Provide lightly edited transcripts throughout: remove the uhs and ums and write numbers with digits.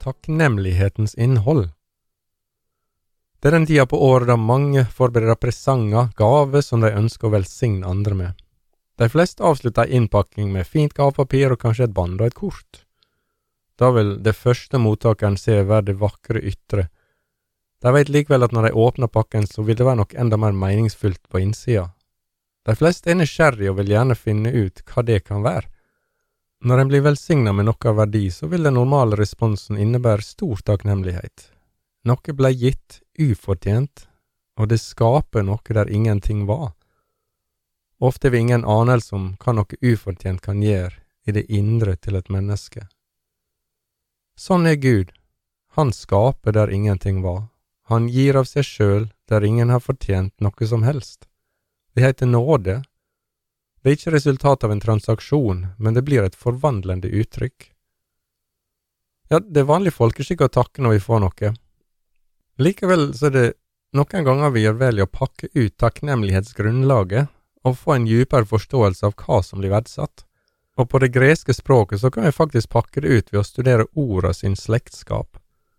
takknemlighetens innhold. Det den tida på året da mange forbereder presanger, gaver som de ønsker å velsigne andre med. De fleste avslutter innpakking med fint gavepapir og kanskje et band og et kort. Da vil det første mottakeren se være det vakre ytre. De vet likevel at når de åpner pakken så vil det være nok enda mer meningsfullt på innsida. De fleste er nysgjerrige og vil gjerne finne ut hva det kan være. Når en blir velsignet med noe av verdi, så vil den normale responsen innebære stor takknemlighet. Noe ble gitt ufortjent, og det skaper noe der ingenting var. Ofte har vi ingen anelse om hva noe ufortjent kan gjøre i det indre til et menneske. Sånn er Gud. Han skaper der ingenting var. Han gir av seg selv der ingen har fortjent noe som helst. Det heter nåde. Det er ikke resultat av en transaksjon, men det blir et forvandlende uttrykk. Ja, det er vanlig folkeskikk å takke når vi får noe. Likevel så er det noen ganger vi gjør vel i å pakke ut takknemlighetsgrunnlaget og få en dypere forståelse av hva som blir verdsatt. Og på det greske språket så kan vi faktisk pakke det ut ved å studere orda sin slektskap.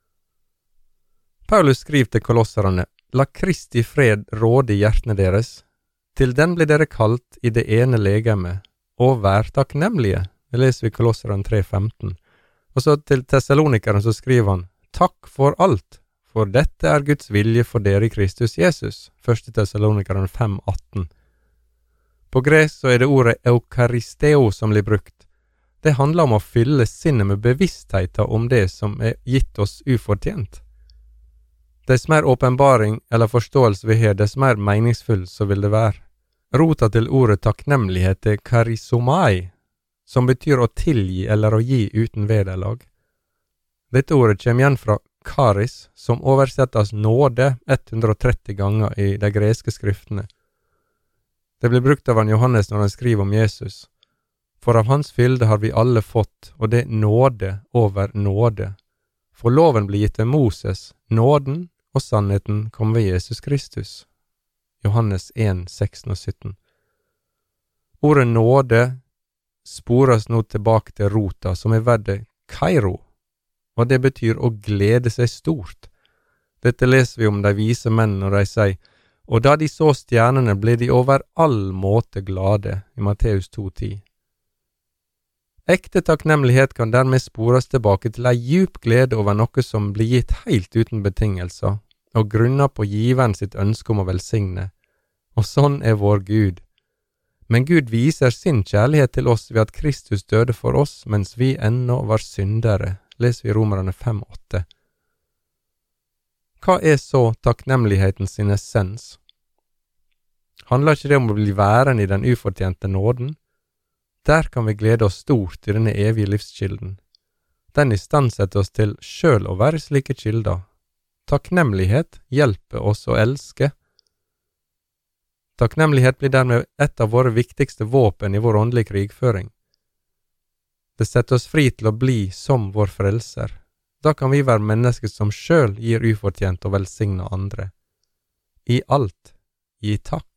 Paulus skriver til kolosserne: «La Kristi fred råde i hjertene deres. Til den blir dere kalt i det ene legeme, og vær takknemlige.» Det leser vi i Kolosserne 3,15. Og så til Thessalonikeren så skriver han: «Takk for alt, for dette er Guds vilje for dere i Kristus Jesus.» 1. Thessalonikeren 5,18. På gresk så er det ordet eukaristeo som blir brukt. Det handler om å fylle sinnet med bevisstheten om det som er gitt oss ufortjent. Dess mer åpenbaring eller forståelse vi har, dess mer meningsfull så vil det være. Rota til ordet takknemlighet er karisomai, som betyr å tilgi eller å gi uten vederlag. Dette ordet kommer igjen fra karis, som oversettes nåde 130 ganger i de greske skriftene. Det blir brukt av Johannes når han skriver om Jesus. For av hans fylde har vi alle fått, og det nåde over nåde. For loven ble gitt ved Moses, nåden og sannheten kom ved Jesus Kristus. Johannes 1, 16 og 17. Ordet nåde spores nå tilbake til rota, som er verdet kairo, og det betyr å glede seg stort. Dette leser vi om de vise menn når de sier: «Og da de så stjernene ble de over all måte glade», i Matteus 2,10. Ekte takknemlighet kan dermed spores tilbake til en djup glede over noe som blir gitt helt uten betingelser, og grunner på giveren sitt ønske om å velsigne. Og sånn er vår Gud. Men Gud viser sin kjærlighet til oss ved at Kristus døde for oss mens vi ennå var syndere, leser vi i Romerne 5,8. Hva er så takknemlighetens sin essens? Handler ikke det om å bli værende i den ufortjente nåden? Der kan vi glede oss stort i denne evige livskilden. Den istandsetter oss til selv å være slike kilder. Takknemlighet hjelper oss å elske. Takknemlighet blir dermed et av våre viktigste våpen i vår åndelige krigføring. Det setter oss fri til å bli som vår frelser. Da kan vi være mennesker som selv gir ufortjent og velsigne andre. I alt, gi takk.